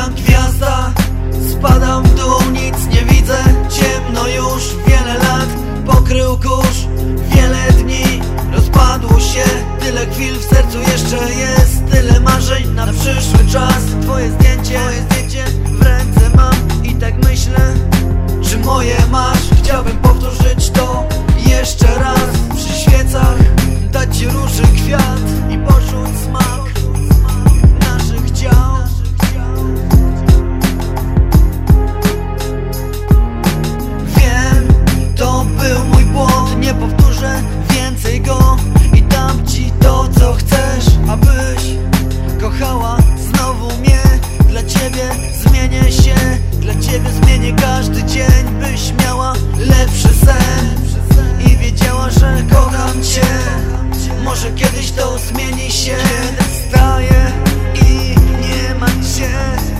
jak gwiazda. Spadam w dół, nic nie widzę, ciemno już wiele lat. Pokrył kurz, wiele dni rozpadło się. Tyle chwil w sercu jeszcze jest, tyle marzeń na przyszły czas. Twoje zdjęcie w ręce mam i tak myślę, czy moje masz? Chciałbym powtórzyć to jeszcze raz. Przy świecach dać ci róży kwiat i poczuć smak naszych ciał. Wiem, to był mój błąd, nie powtórzę więcej go i dam ci to, co chcesz, abyś kochała znowu mnie. Dla ciebie zmienię się, dla ciebie zmienię każdy dzień, byś miała lepszy sen i wiedziała, że kocham cię. Może kiedyś to zmieni się, wstaję i nie ma cię.